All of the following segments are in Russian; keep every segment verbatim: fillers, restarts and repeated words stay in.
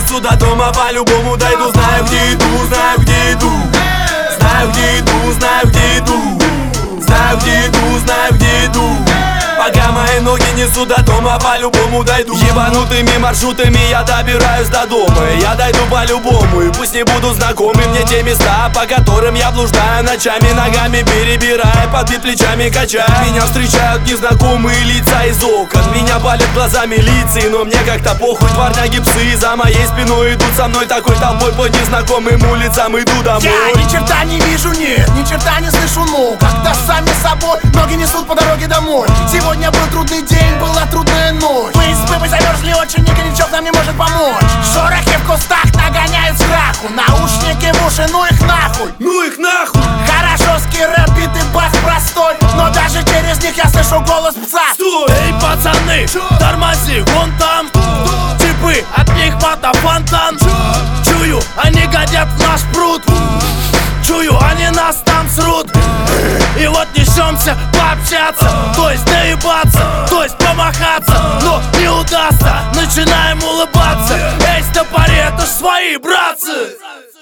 несу до дома, по-любому дойду. Знаю, где иду, знаю, где иду. Знаю, где иду, знаю, где иду. Знаю, где иду, знаю, где иду. Пока мои ноги несут до дома, по-любому дойду. Ебанутыми маршрутами я добираюсь до дома. Я дойду по-любому, и пусть не будут знакомы мне те места, по которым я блуждаю ночами, ногами перебирая, под бит плечами качая. Меня встречают незнакомые лица из окон. Меня палят глаза милиции, но мне как-то похуй. Дворняги псы за моей спиной идут со мной такой толпой по незнакомым улицам. Иду домой. Я ни черта не вижу, нет, ни черта не слышу, ну как-то сами собой ноги несут по дороге домой. Сегодня был трудный день, была трудная ночь. Мы с папой замерзли очень, никто ничего нам не может помочь. Шорохи в кустах нагоняют страху. Наушники в уши, ну их нахуй. Ну их нахуй. Хорошоский рэп, бит и бас простой, но даже через них я слышу голос пса. Стой! Эй, пацаны, тормози, вон там типы, от них мата фонтан. Чую, они годят в наш пруд. Чую, они нас там срут. И вот несемся пообщаться, то есть доебаться, то есть помахаться, но не удастся, начинаем улыбаться. Эй, стопори, это ж свои братцы.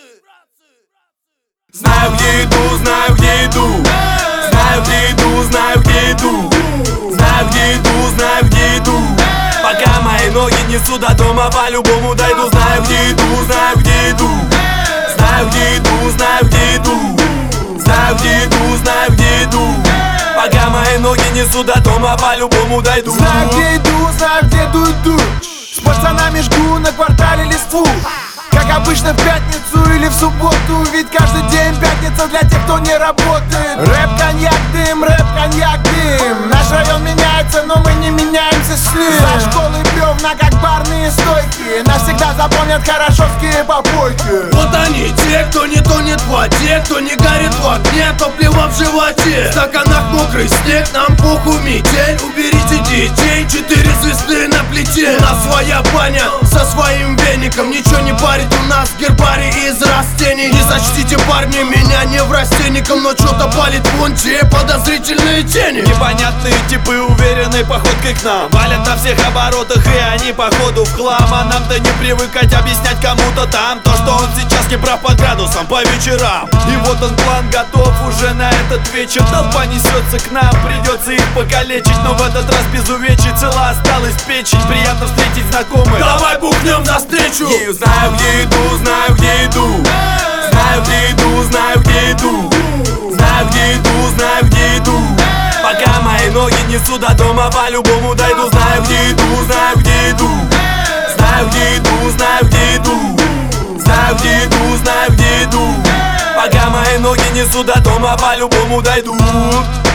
Знаю, где иду, знаю, где иду. Знаю, где иду, знаю, где иду. Знаю, где иду, знаю, где иду. Пока мои ноги несут до дома, по-любому дойду. Знаю, где иду, знаю, где иду. Знаю, где иду, знаю, где иду. Знаю, где иду, знаю, где иду. Пока мои ноги несут до дома, по-любому дойду. Знаю, где иду, знаю, где иду. С пацанами жгу на квартале листву. Как обычно в пятницу или в субботу, ведь каждый день пятница для тех, кто не работает. Рэп, коньяк, дым, рэп, коньяк, дым. Наш район меняется, но мы не меняемся с ним. За школы бревна, как барные стойки, навсегда запомнят хорошовские попойки. Вот они, те, кто не тонет в воде, кто не горит в огне, топливо в животе. В стаканах мокрый снег, нам похуй метель. Уберите детей, четыре звезды на плите. У нас своя баня со своим веником, ничего не парит. У нас гербарий из растений. Не сочтите, парни, меня не в растенником, но что-то палит вон те подозрительные тени. Непонятные типы уверенной походкой к нам валят на всех оборотах, и они походу в хлам. А нам-то не привыкать объяснять кому-то там то, что он сейчас не прав по градусам по вечерам. И вот он, план готов уже на этот вечер. Толпа несется к нам, придется их покалечить, но в этот раз без увечий, цела осталась печень. Приятно встретить знакомых, давай бухнем навстречу. Я знаю, где иду, знаю, где иду. Знаю, где иду, знаю, где иду. Знаю, где иду, знаю, где иду. Пока мои ноги несут до дома, по-любому дойду. Знаю, где иду, знаю, где иду. Знаю, где иду, знаю, где иду. Знаю, где иду, знаю, где иду. Пока мои ноги несут до дома, по-любому дойду.